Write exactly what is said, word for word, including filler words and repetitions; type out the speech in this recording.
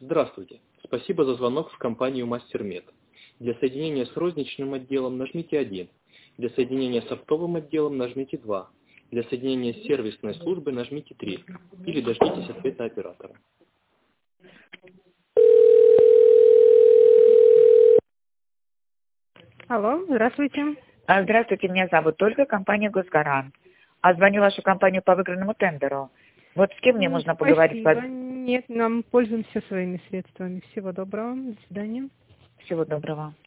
Здравствуйте. Спасибо за звонок в компанию MasterMed. Для соединения с розничным отделом нажмите один. Для соединения с оптовым отделом нажмите два. Для соединения с сервисной службой нажмите три. Или дождитесь ответа оператора. Алло, здравствуйте. А, Здравствуйте, меня зовут Ольга, компания «Госгарант». А звоню вашу компанию по выигранному тендеру. Вот с кем мне Ну, можно спасибо. поговорить? По... Нет, нам пользуемся своими средствами. Всего доброго. До свидания. Всего доброго.